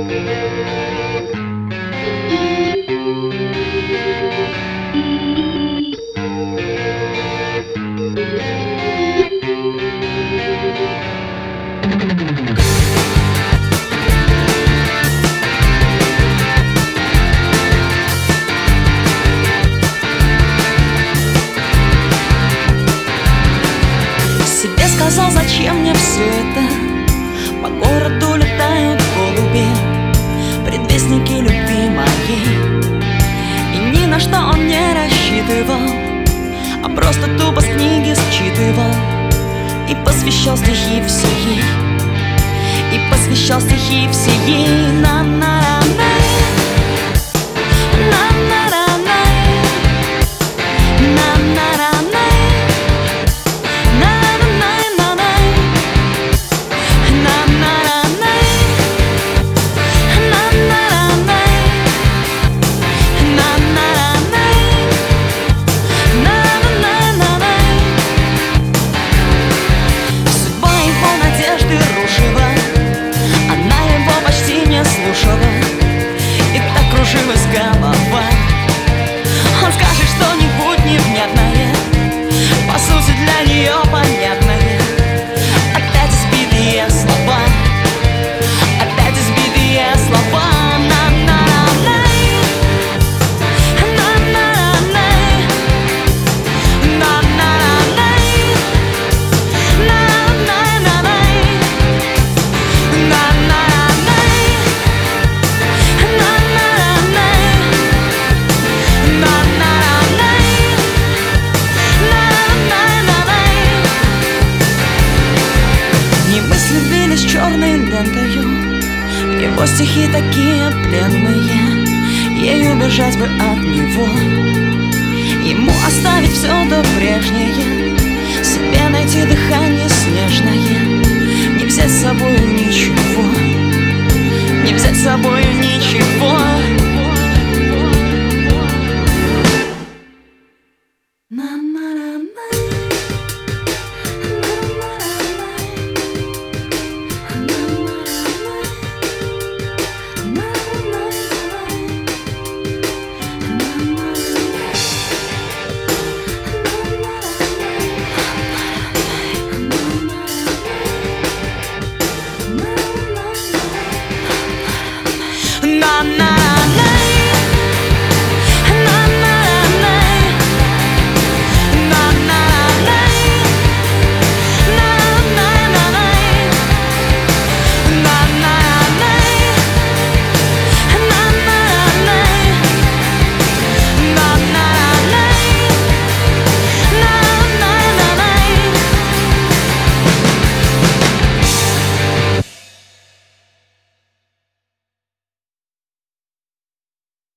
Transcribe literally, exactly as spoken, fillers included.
Сказал, зачем мне все это? По городу летают голуби, предвестники любви моей. И ни на что он не рассчитывал, а просто тупо с книги считывал. И посвящал стихи все ей, и посвящал стихи все ей. На-на-на-на, на-на-на-на, на-на-на-на. И так кружилась голова. Он скажет что-нибудь невнятное, по сути для нее понятное. Опять избитые слова, опять избитые слова. Черной лентою его стихи такие пленные, ей убежать бы от него, ему оставить все до прежнее, себе найти дыхание снежное, не взять с собой ничего, не взять с собой ничего. Na na